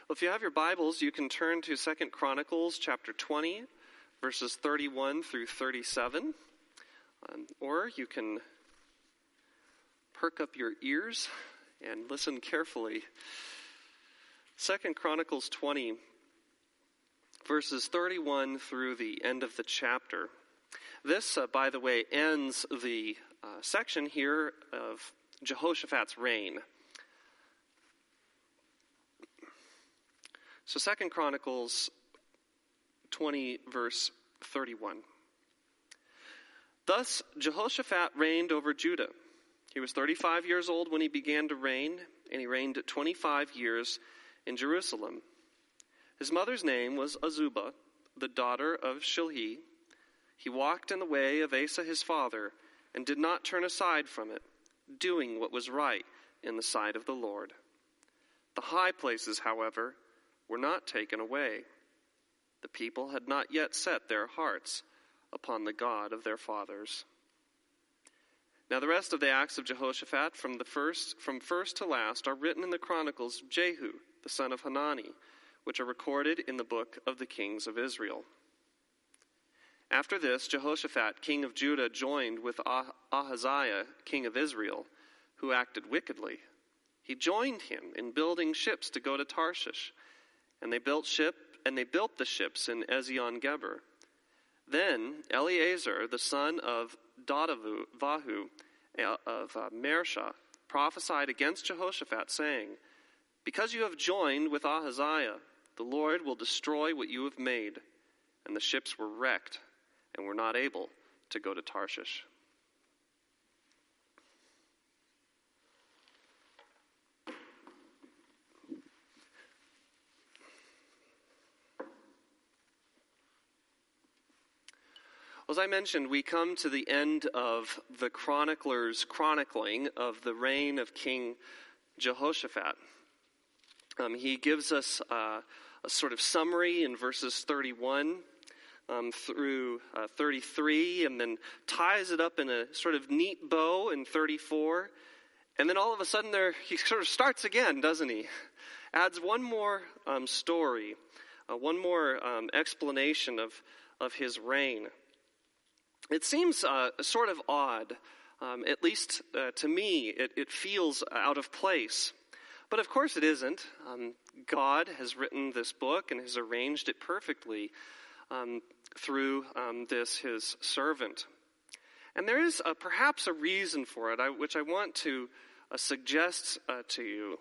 Well, if you have your Bibles, you can turn to 2 Chronicles chapter 20, verses 31 through 37. Or you can perk up your ears and listen carefully. 2 Chronicles 20, verses 31 through the end of the chapter. This, by the way, ends the section here of Jehoshaphat's reign. So 2 Chronicles 20, verse 31. Thus Jehoshaphat reigned over Judah. He was 35 years old when he began to reign, and he reigned 25 years in Jerusalem. His mother's name was Azubah, the daughter of Shilhi. He walked in the way of Asa his father, and did not turn aside from it, doing what was right in the sight of the Lord. The high places, however, were not taken away. The people had not yet set their hearts upon the God of their fathers. Now the rest of the acts of Jehoshaphat from first to last are written in the chronicles of Jehu, the son of Hanani, which are recorded in the book of the kings of Israel. After this, Jehoshaphat, king of Judah, joined with Ahaziah, king of Israel, who acted wickedly. He joined him in building ships to go to Tarshish, and they built the ships in Ezion-Geber. Then Eleazar, the son of Dodavahu of Mersha, prophesied against Jehoshaphat, saying, "Because you have joined with Ahaziah, the Lord will destroy what you have made." And the ships were wrecked and were not able to go to Tarshish. As I mentioned, we come to the end of the chronicler's chronicling of the reign of King Jehoshaphat. He gives us a sort of summary in verses 31 through 33, and then ties it up in a sort of neat bow in 34. And then all of a sudden he sort of starts again, doesn't he? Adds one more story, one more explanation of his reign. It seems sort of odd, at least to me, it feels out of place. But of course it isn't. God has written this book and has arranged it perfectly through this his servant. And there is perhaps a reason for it, which I want to suggest to you.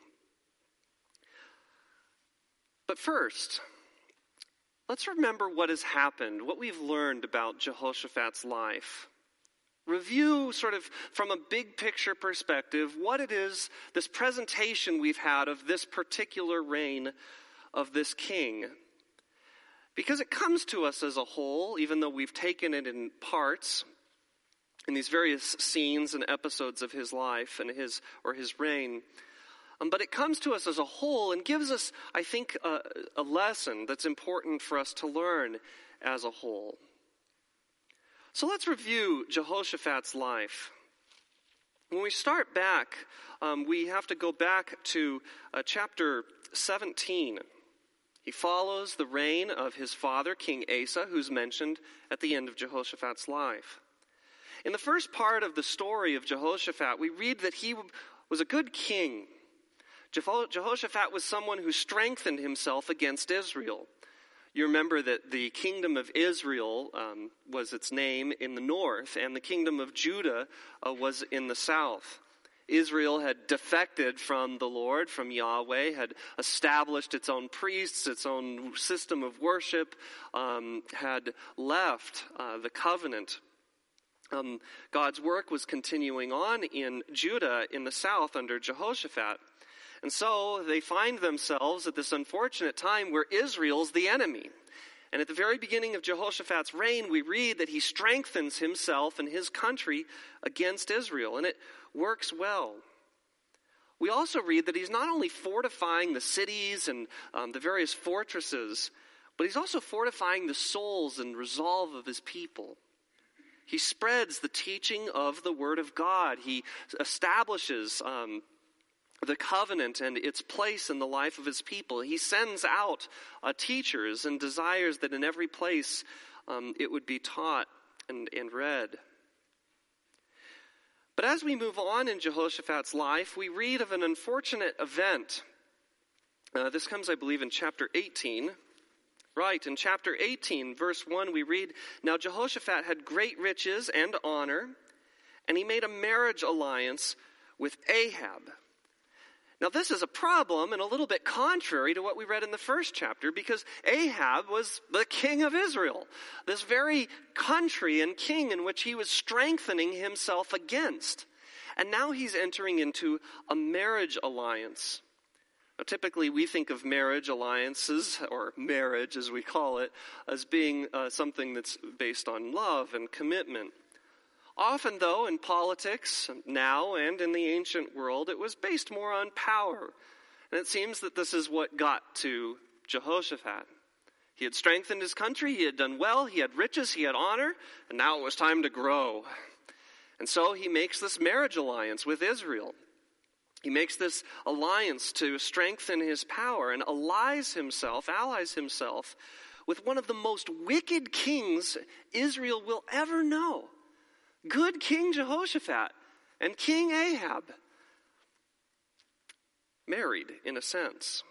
But first, let's remember what has happened, what we've learned about Jehoshaphat's life. Review sort of from a big picture perspective what it is, this presentation we've had of this particular reign of this king. Because it comes to us as a whole, even though we've taken it in parts, in these various scenes and episodes of his life and his reign. But it comes to us as a whole and gives us, I think, a lesson that's important for us to learn as a whole. So let's review Jehoshaphat's life. When we start back, we have to go back to chapter 17. He follows the reign of his father, King Asa, who's mentioned at the end of Jehoshaphat's life. In the first part of the story of Jehoshaphat, we read that he was a good king. Jehoshaphat was someone who strengthened himself against Israel. You remember that the kingdom of Israel was its name in the north, and the kingdom of Judah was in the south. Israel had defected from the Lord, from Yahweh, had established its own priests, its own system of worship, had left the covenant. God's work was continuing on in Judah in the south under Jehoshaphat. And so they find themselves at this unfortunate time where Israel's the enemy. And at the very beginning of Jehoshaphat's reign, we read that he strengthens himself and his country against Israel, and it works well. We also read that he's not only fortifying the cities and the various fortresses, but he's also fortifying the souls and resolve of his people. He spreads the teaching of the Word of God. He establishes the covenant and its place in the life of his people. He sends out teachers and desires that in every place it would be taught and read. But as we move on in Jehoshaphat's life, we read of an unfortunate event. This comes, I believe, in chapter 18. Right, in chapter 18, verse 1, we read, "Now Jehoshaphat had great riches and honor, and he made a marriage alliance with Ahab." Now this is a problem and a little bit contrary to what we read in the first chapter, because Ahab was the king of Israel, this very country and king in which he was strengthening himself against. And now he's entering into a marriage alliance. Now, typically we think of marriage alliances, or marriage as we call it, as being something that's based on love and commitment. Often, though, in politics, now and in the ancient world, it was based more on power. And it seems that this is what got to Jehoshaphat. He had strengthened his country, he had done well, he had riches, he had honor, and now it was time to grow. And so he makes this marriage alliance with Israel. He makes this alliance to strengthen his power and allies himself with one of the most wicked kings Israel will ever know. Good King Jehoshaphat and King Ahab. Married, in a sense.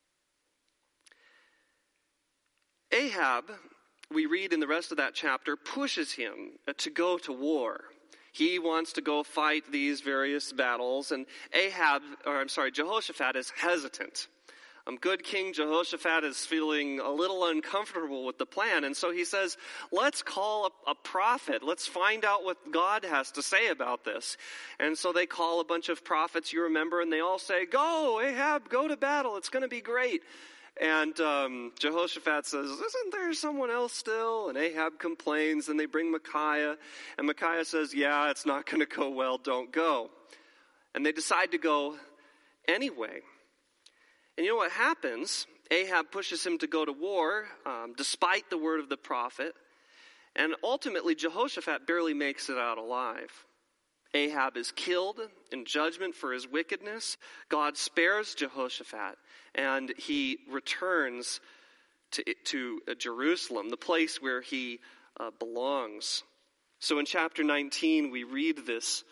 Ahab, we read in the rest of that chapter, pushes him to go to war. He wants to go fight these various battles, and Jehoshaphat is hesitant. Good King Jehoshaphat is feeling a little uncomfortable with the plan, and so he says, let's call a prophet. Let's find out what God has to say about this. And so they call a bunch of prophets, you remember, and they all say, "Go, Ahab, go to battle. It's going to be great." And Jehoshaphat says, "Isn't there someone else still?" And Ahab complains, and they bring Micaiah. And Micaiah says, "Yeah, it's not going to go well, don't go." And they decide to go anyway. And you know what happens? Ahab pushes him to go to war, despite the word of the prophet. And ultimately, Jehoshaphat barely makes it out alive. Ahab is killed in judgment for his wickedness. God spares Jehoshaphat, and he returns to Jerusalem, the place where he belongs. So in chapter 19, we read this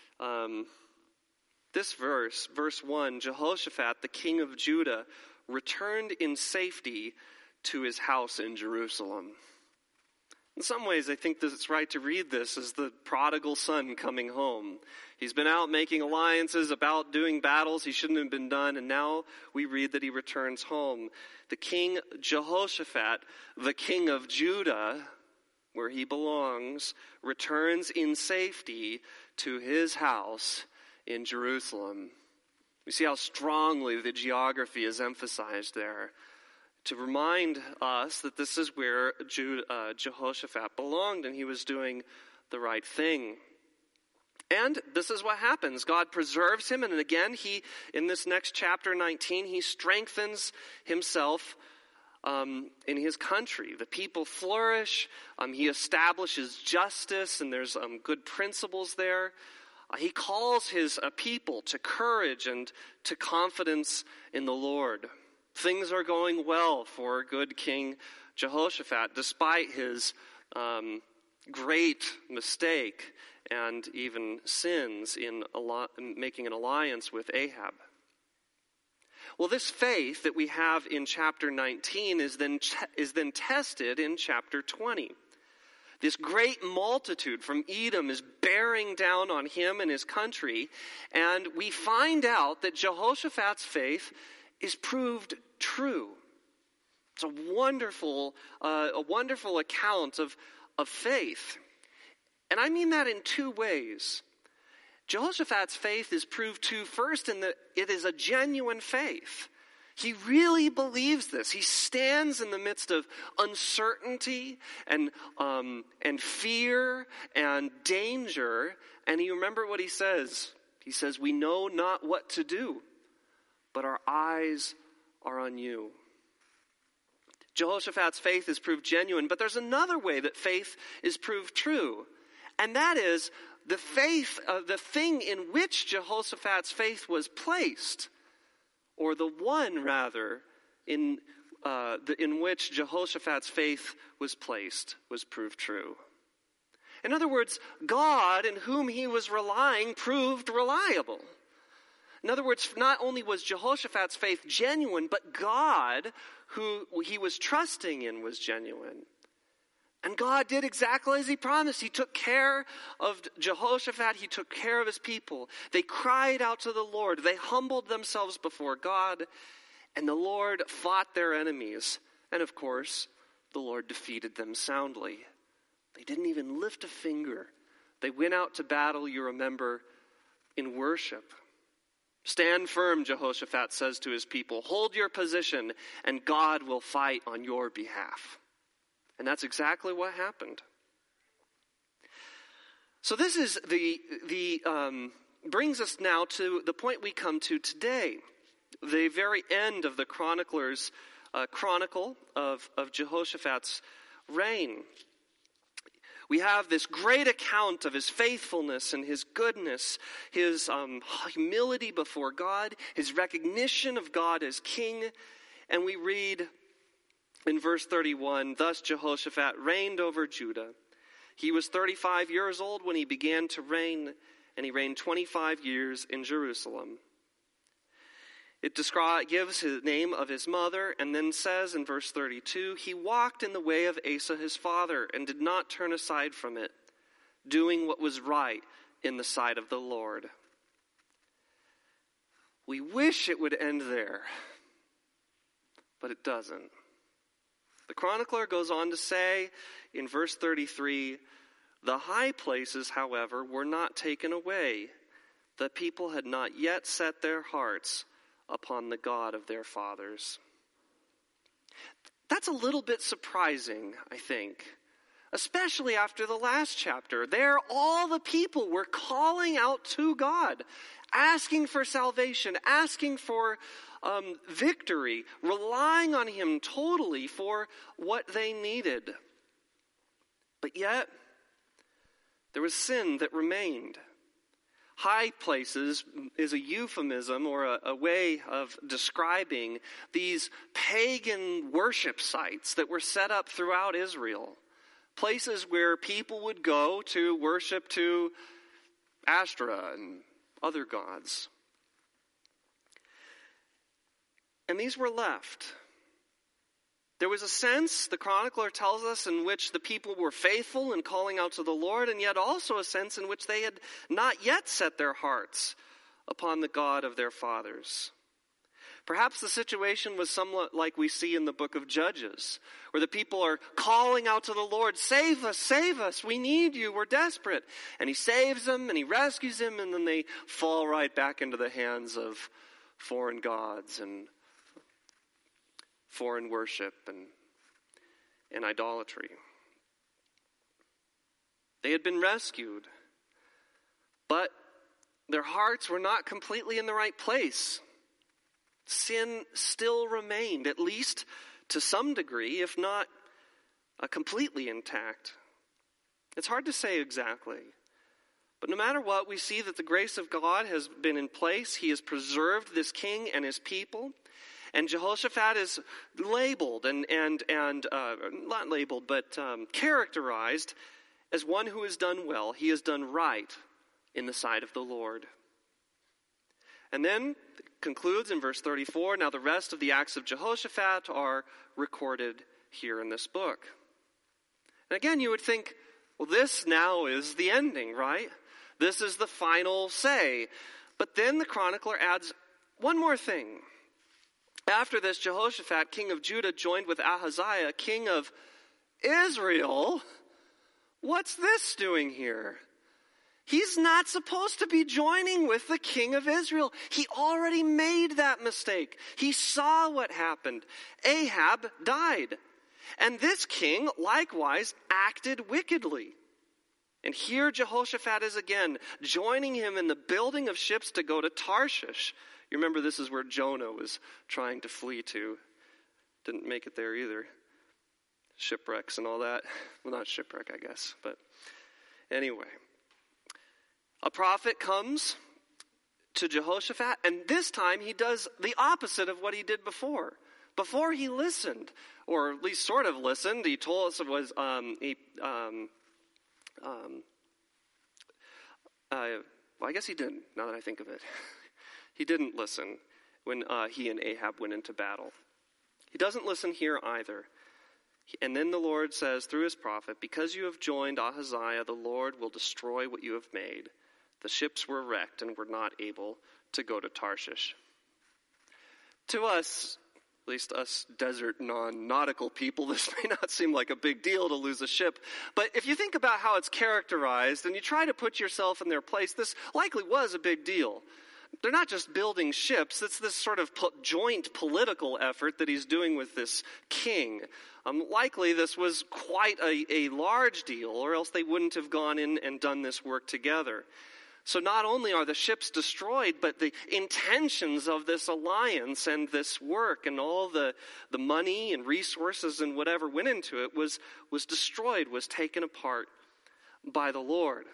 verse 1, "Jehoshaphat, the king of Judah, returned in safety to his house in Jerusalem." In some ways, I think that it's right to read this as the prodigal son coming home. He's been out making alliances, about doing battles he shouldn't have been done, and now we read that he returns home. The king Jehoshaphat, the king of Judah, where he belongs, returns in safety to his house in Jerusalem. We see how strongly the geography is emphasized there, to remind us that this is where Jehoshaphat belonged, and he was doing the right thing. And this is what happens. God preserves him, and again, in this next chapter 19, he strengthens himself in his country. The people flourish. He establishes justice, and there's good principles there. He calls his people to courage and to confidence in the Lord. Things are going well for good King Jehoshaphat, despite his great mistake and even sins in making an alliance with Ahab. Well, this faith that we have in chapter 19 is then tested in chapter 20. This great multitude from Edom is bearing down on him and his country, and we find out that Jehoshaphat's faith is proved true. It's a wonderful account of faith. And I mean that in two ways. Jehoshaphat's faith is proved true first in that it is a genuine faith. He really believes this. He stands in the midst of uncertainty and fear and danger, and you remember what he says. He says, "We know not what to do, but our eyes are on you." Jehoshaphat's faith is proved genuine, but there's another way that faith is proved true, And that is the faith, the thing in which Jehoshaphat's faith was placed, or the one rather, in which Jehoshaphat's faith was placed, was proved true. In other words, God in whom he was relying proved reliable. In other words, not only was Jehoshaphat's faith genuine, but God, who he was trusting in, was genuine. And God did exactly as he promised. He took care of Jehoshaphat. He took care of his people. They cried out to the Lord. They humbled themselves before God. And the Lord fought their enemies. And of course, the Lord defeated them soundly. They didn't even lift a finger. They went out to battle, you remember, in worship. Stand firm, Jehoshaphat says to his people. Hold your position, and God will fight on your behalf. And that's exactly what happened. So this is brings us now to the point we come to today, the very end of the chronicler's chronicle of Jehoshaphat's reign. We have this great account of his faithfulness and his goodness, his humility before God, his recognition of God as king. And we read in verse 31, thus Jehoshaphat reigned over Judah. He was 35 years old when he began to reign, and he reigned 25 years in Jerusalem. It gives the name of his mother, and then says in verse 32, he walked in the way of Asa his father, and did not turn aside from it, doing what was right in the sight of the Lord. We wish it would end there, but it doesn't. The chronicler goes on to say in verse 33, the high places, however, were not taken away. The people had not yet set their hearts upon the God of their fathers. That's a little bit surprising, I think, especially after the last chapter. There, all the people were calling out to God, asking for salvation, asking for victory, relying on him totally for what they needed. But yet, there was sin that remained. High places is a euphemism or a way of describing these pagan worship sites that were set up throughout Israel. Places where people would go to worship to Ashtoreth and other gods. And these were left. There was a sense, the chronicler tells us, in which the people were faithful in calling out to the Lord, and yet also a sense in which they had not yet set their hearts upon the God of their fathers. Perhaps the situation was somewhat like we see in the book of Judges, where the people are calling out to the Lord, save us, we need you, we're desperate. And he saves them, and he rescues them, and then they fall right back into the hands of foreign gods and foreign worship and idolatry. They had been rescued, but their hearts were not completely in the right place. Sin still remained, at least to some degree, if not completely intact. It's hard to say exactly. But no matter what, we see that the grace of God has been in place. He has preserved this king and his people. And Jehoshaphat is labeled and not labeled, but characterized as one who has done well. He has done right in the sight of the Lord. And then concludes in verse 34, now the rest of the acts of Jehoshaphat are recorded here in this book. And again, you would think, well, this now is the ending, right? This is the final say. But then the chronicler adds one more thing. After this, Jehoshaphat, king of Judah, joined with Ahaziah, king of Israel. What's this doing here? He's not supposed to be joining with the king of Israel. He already made that mistake. He saw what happened. Ahab died. And this king likewise acted wickedly. And here Jehoshaphat is again, joining him in the building of ships to go to Tarshish. You remember this is where Jonah was trying to flee to. Didn't make it there either. Shipwrecks and all that. Well, not shipwreck, I guess. But Anyway, a prophet comes to Jehoshaphat, and this time he does the opposite of what he did before. Before he listened, or at least sort of listened. He told us it was well, I guess he didn't, now that I think of it. He didn't listen when he and Ahab went into battle. He doesn't listen here either. And then the Lord says through his prophet, because you have joined Ahaziah, the Lord will destroy what you have made. The ships were wrecked and were not able to go to Tarshish. To us, at least us desert non-nautical people, this may not seem like a big deal to lose a ship. But if you think about how it's characterized and you try to put yourself in their place, this likely was a big deal. They're not just building ships. It's this sort of joint political effort that he's doing with this king. Likely this was quite a large deal, or else they wouldn't have gone in and done this work together. So not only are the ships destroyed, but the intentions of this alliance and this work and all the money and resources and whatever went into it was destroyed, was taken apart by the Lord.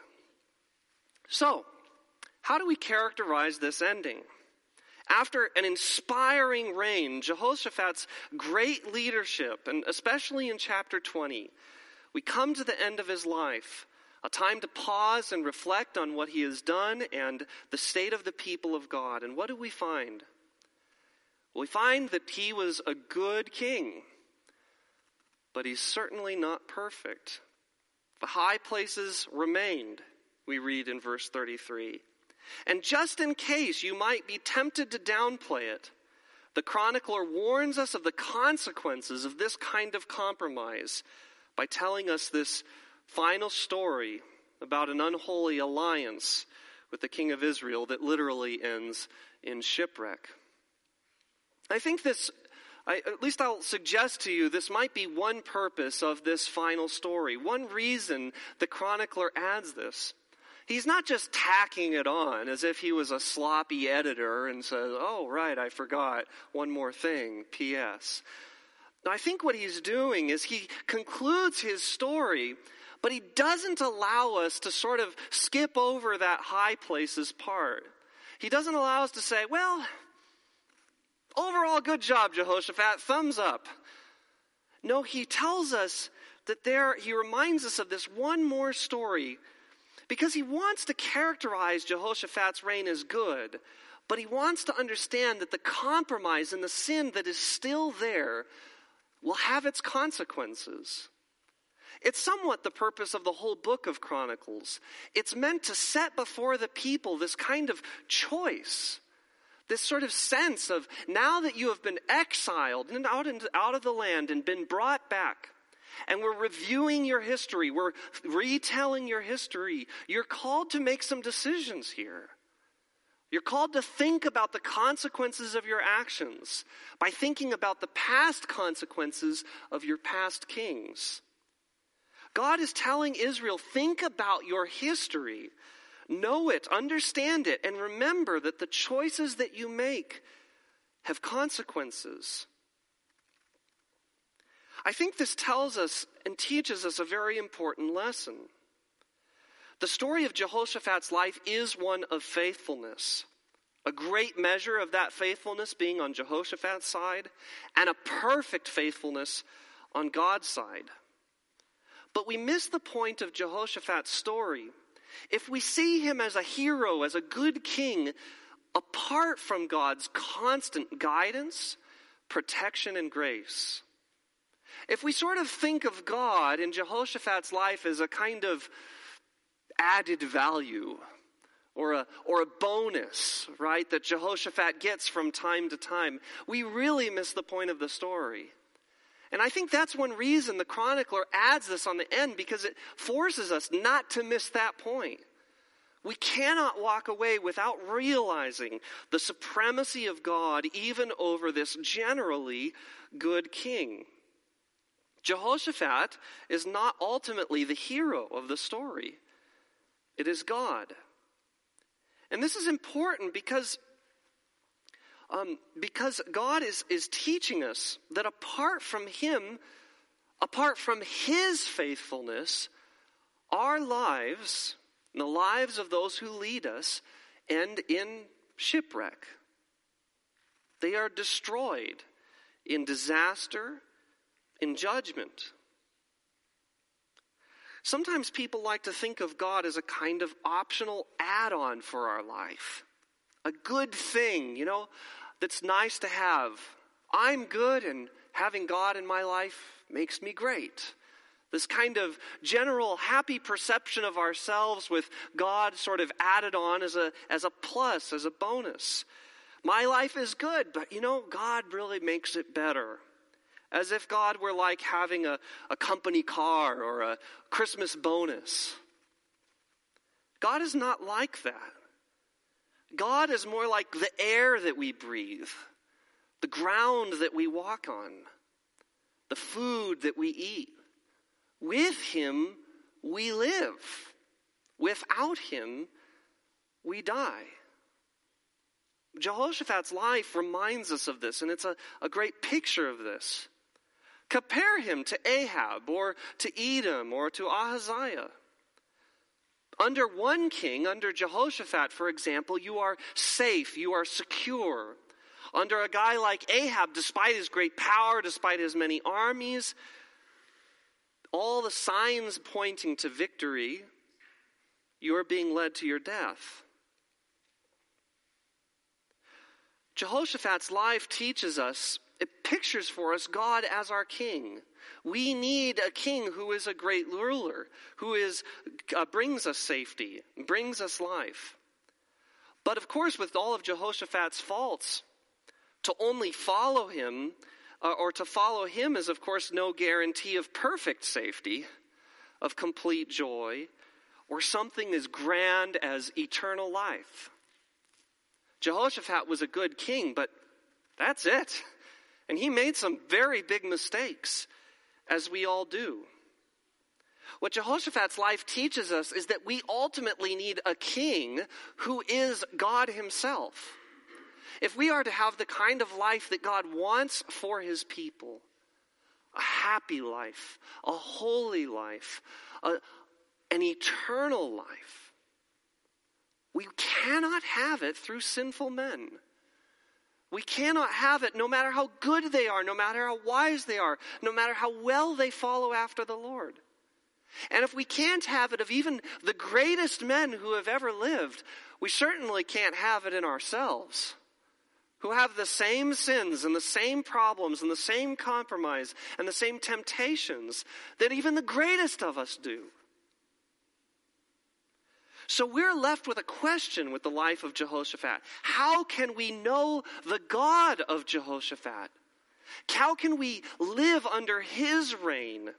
So, how do we characterize this ending? After an inspiring reign, Jehoshaphat's great leadership, and especially in chapter 20, we come to the end of his life. A time to pause and reflect on what he has done and the state of the people of God. And what do we find? Well, we find that he was a good king, but he's certainly not perfect. The high places remained, we read in verse 33. And just in case you might be tempted to downplay it, the chronicler warns us of the consequences of this kind of compromise by telling us this final story about an unholy alliance with the king of Israel that literally ends in shipwreck. I think at least I'll suggest to you, this might be one purpose of this final story. One reason the chronicler adds this. He's not just tacking it on as if he was a sloppy editor and says, oh, right, I forgot one more thing, P.S. Now, I think what he's doing is he concludes his story, but he doesn't allow us to sort of skip over that high places part. He doesn't allow us to say, well, overall good job, Jehoshaphat, thumbs up. No, he tells us that he reminds us of this one more story because he wants to characterize Jehoshaphat's reign as good, but he wants to understand that the compromise and the sin that is still there will have its consequences. It's somewhat the purpose of the whole book of Chronicles. It's meant to set before the people this kind of choice, this sort of sense of now that you have been exiled and out of the land and been brought back, and we're reviewing your history, we're retelling your history, you're called to make some decisions here. You're called to think about the consequences of your actions by thinking about the past consequences of your past kings. God is telling Israel, think about your history, know it, understand it, and remember that the choices that you make have consequences. I think this tells us and teaches us a very important lesson. The story of Jehoshaphat's life is one of faithfulness. A great measure of that faithfulness being on Jehoshaphat's side, and a perfect faithfulness on God's side. But we miss the point of Jehoshaphat's story if we see him as a hero, as a good king, apart from God's constant guidance, protection, and grace. If we sort of think of God in Jehoshaphat's life as a kind of added value or a bonus, right, that Jehoshaphat gets from time to time, we really miss the point of the story. And I think that's one reason the chronicler adds this on the end, because it forces us not to miss that point. We cannot walk away without realizing the supremacy of God even over this generally good king. Jehoshaphat is not ultimately the hero of the story. It is God. And this is important because God is teaching us that apart from him, apart from his faithfulness, our lives and the lives of those who lead us end in shipwreck. They are destroyed in disaster, in judgment. Sometimes people like to think of God as a kind of optional add-on for our life. A good thing, that's nice to have. I'm good, and having God in my life makes me great. This kind of general happy perception of ourselves with God sort of added on as a plus, as a bonus. My life is good, but God really makes it better. As if God were like having a company car or a Christmas bonus. God is not like that. God is more like the air that we breathe, the ground that we walk on, the food that we eat. With him, we live. Without him, we die. Jehoshaphat's life reminds us of this, and it's a great picture of this. Compare him to Ahab, or to Edom, or to Ahaziah. Under one king, under Jehoshaphat, for example, you are safe, you are secure. Under a guy like Ahab, despite his great power, despite his many armies, all the signs pointing to victory, you are being led to your death. Jehoshaphat's life teaches us, it pictures for us God as our king. We need a king who is a great ruler, who brings us safety, brings us life. But of course, with all of Jehoshaphat's faults, to only follow him, or to follow him is of course no guarantee of perfect safety, of complete joy, or something as grand as eternal life. Jehoshaphat was a good king, but that's it. And he made some very big mistakes, as we all do. What Jehoshaphat's life teaches us is that we ultimately need a king who is God himself. If we are to have the kind of life that God wants for his people, a happy life, a holy life, an eternal life, we cannot have it through sinful men. We cannot have it no matter how good they are, no matter how wise they are, no matter how well they follow after the Lord. And if we can't have it of even the greatest men who have ever lived, we certainly can't have it in ourselves, who have the same sins and the same problems and the same compromise and the same temptations that even the greatest of us do. So we're left with a question with the life of Jehoshaphat. How can we know the God of Jehoshaphat? How can we live under his reign?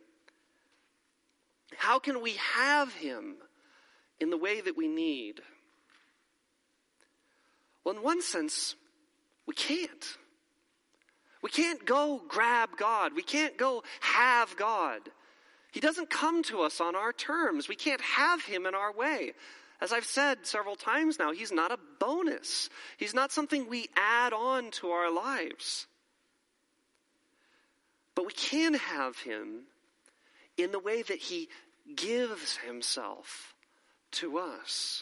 How can we have him in the way that we need? Well, in one sense, we can't. We can't go grab God. We can't go have God. He doesn't come to us on our terms. We can't have him in our way. As I've said several times now, he's not a bonus. He's not something we add on to our lives. But we can have him in the way that he gives himself to us.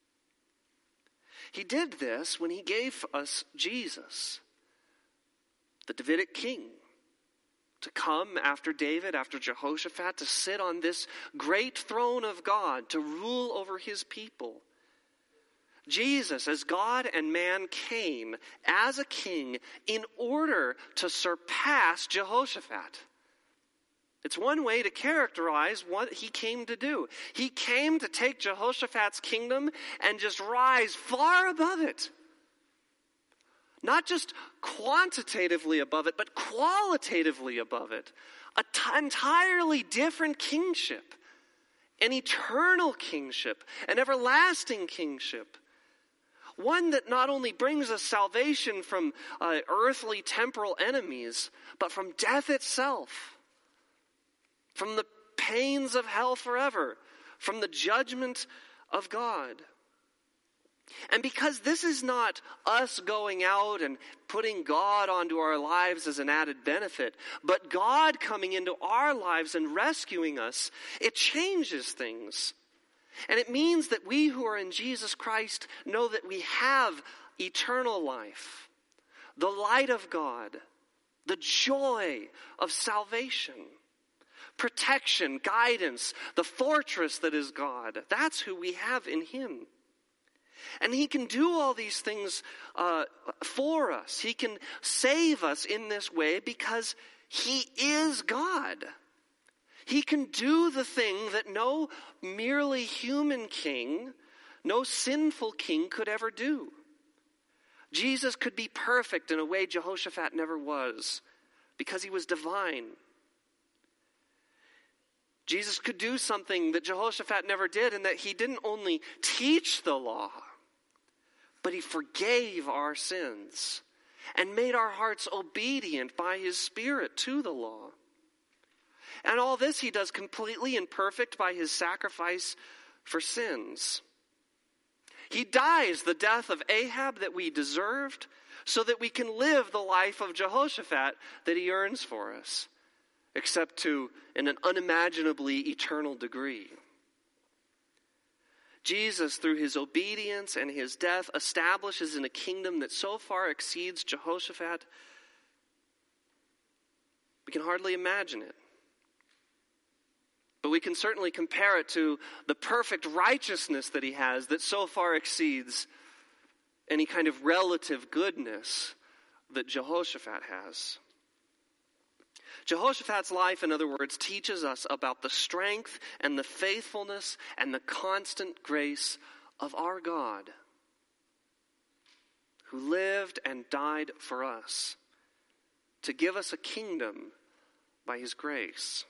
He did this when he gave us Jesus, the Davidic king, to come after David, after Jehoshaphat, to sit on this great throne of God, to rule over his people. Jesus, as God and man, came as a king in order to surpass Jehoshaphat. It's one way to characterize what he came to do. He came to take Jehoshaphat's kingdom and just rise far above it. Not just quantitatively above it, but qualitatively above it. An entirely different kingship. An eternal kingship. An everlasting kingship. One that not only brings us salvation from earthly temporal enemies, but from death itself. From the pains of hell forever. From the judgment of God. And because this is not us going out and putting God onto our lives as an added benefit, but God coming into our lives and rescuing us, it changes things. And it means that we who are in Jesus Christ know that we have eternal life, the light of God, the joy of salvation, protection, guidance, the fortress that is God. That's who we have in him. And he can do all these things for us. He can save us in this way because he is God. He can do the thing that no merely human king, no sinful king could ever do. Jesus could be perfect in a way Jehoshaphat never was because he was divine. Jesus could do something that Jehoshaphat never did, in that he didn't only teach the law, but he forgave our sins and made our hearts obedient by his Spirit to the law. And all this he does completely and perfect by his sacrifice for sins. He dies the death of Ahab that we deserved so that we can live the life of Jehoshaphat that he earns for us, except to in an unimaginably eternal degree. Jesus, through his obedience and his death, establishes in a kingdom that so far exceeds Jehoshaphat, we can hardly imagine it. But we can certainly compare it to the perfect righteousness that he has that so far exceeds any kind of relative goodness that Jehoshaphat has. Jehoshaphat's life, in other words, teaches us about the strength and the faithfulness and the constant grace of our God, who lived and died for us to give us a kingdom by his grace.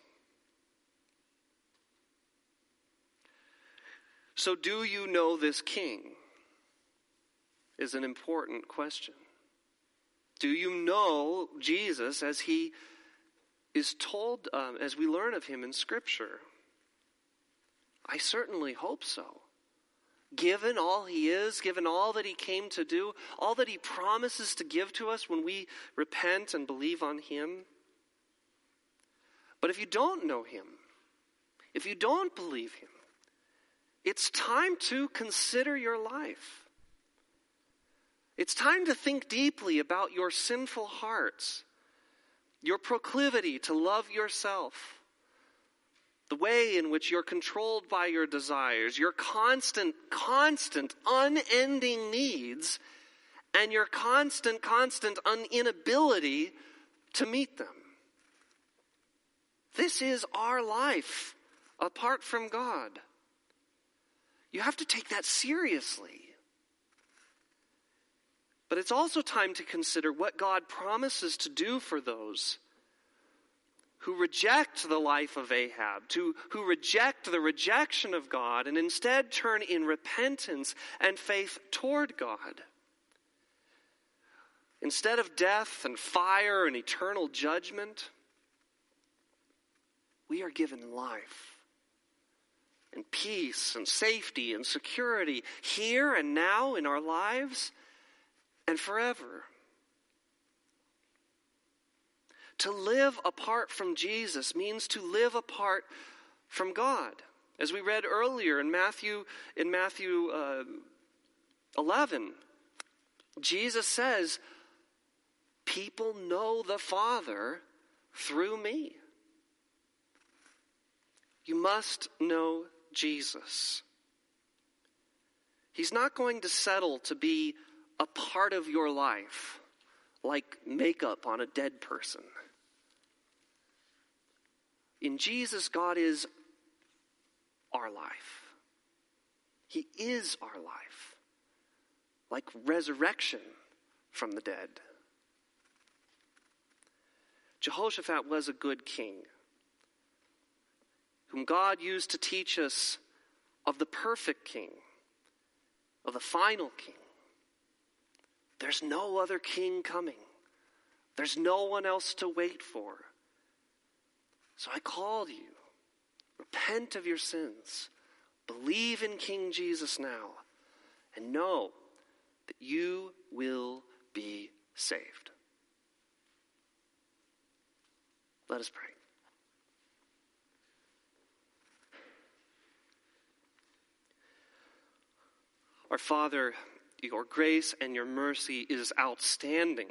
So, do you know this king? Is an important question. Do you know Jesus as he is told, as we learn of him in Scripture? I certainly hope so. Given all he is, given all that he came to do, all that he promises to give to us when we repent and believe on him. But if you don't know him, if you don't believe him, it's time to consider your life. It's time to think deeply about your sinful hearts, your proclivity to love yourself, the way in which you're controlled by your desires, your constant, unending needs, and your constant inability to meet them. This is our life apart from God. You have to take that seriously. But it's also time to consider what God promises to do for those who reject the life of Ahab, who reject the rejection of God and instead turn in repentance and faith toward God. Instead of death and fire and eternal judgment, we are given life and peace and safety and security here and now in our lives and forever. To live apart from Jesus means to live apart from God. As we read earlier in Matthew 11, Jesus says, people know the Father through me. You must know Jesus. He's not going to settle to be a part of your life like makeup on a dead person. In Jesus, God is our life. He is our life, like resurrection from the dead. Jehoshaphat was a good king, whom God used to teach us of the perfect king, of the final king. There's no other king coming. There's no one else to wait for. So I call you, repent of your sins, believe in King Jesus now, and know that you will be saved. Let us pray. Our Father, your grace and your mercy is outstanding.